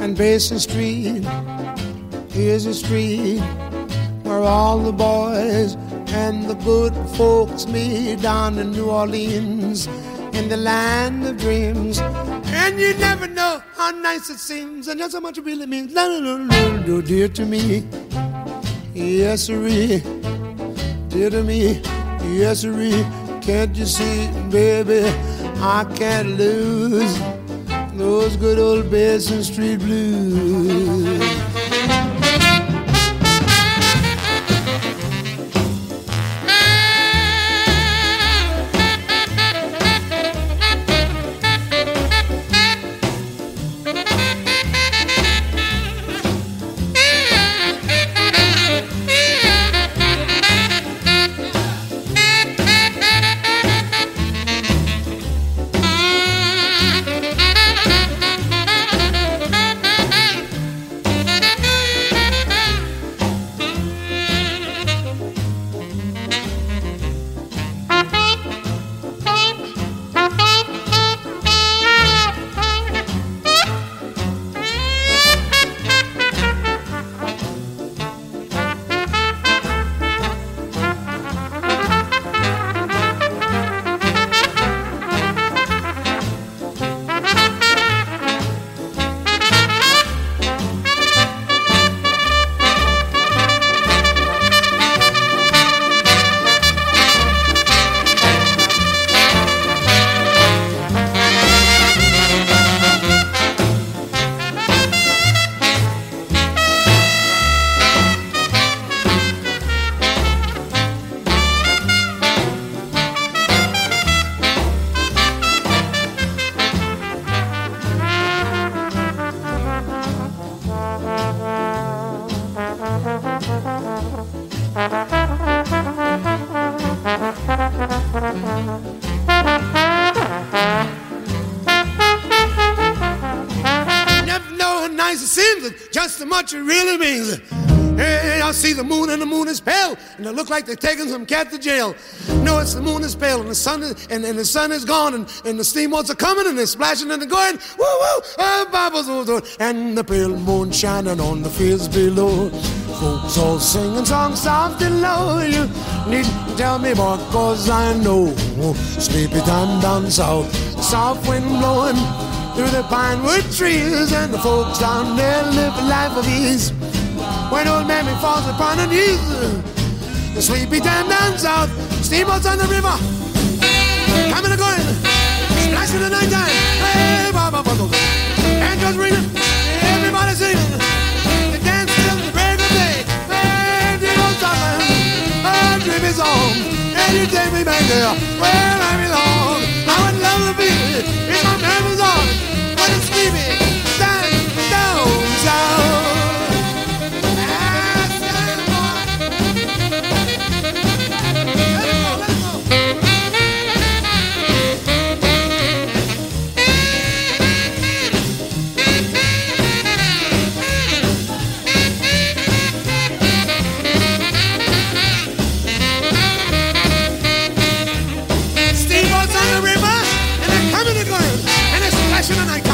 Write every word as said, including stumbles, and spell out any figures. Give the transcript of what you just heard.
and Basin Street is a street where all the boys and the good folks meet down in New Orleans, in the land of dreams. And you never know how nice it seems, and just how much it really means. No, dear to me, yes, sirree. Dear to me, yes, sirree. Can't you see, baby, I can't lose those good old Basin Street blues. Just how much it really means. Hey, I see the moon and the moon is pale, and it look like they're taking some cat to jail. No, it's the moon is pale, and the sun is, and, and the sun is gone, and, and the steamboats are coming, and they're splashing and they're going, woo woo, oh, bubbles, woo, woo, and the pale moon shining on the fields below. Folks all singing songs soft and low. You need to tell me more, cause I know. Sleepy time down south, soft wind blowing through the pine wood trees, and the folks down there live a life of ease. When old mammy falls upon her knees, the sleepy time down south, steamboats on the river, coming and going, splashing the night time. Hey, Baba Bubbles, angels ringing, everybody singing, the dance till the break of day. Hey, dear old Scotland, our dream is on, and you take me back there where I belong. I would love to be if my memories on. But it's sleepy, down, down, south. Steamboats on the river, and they're coming and going, and it's splashing the night.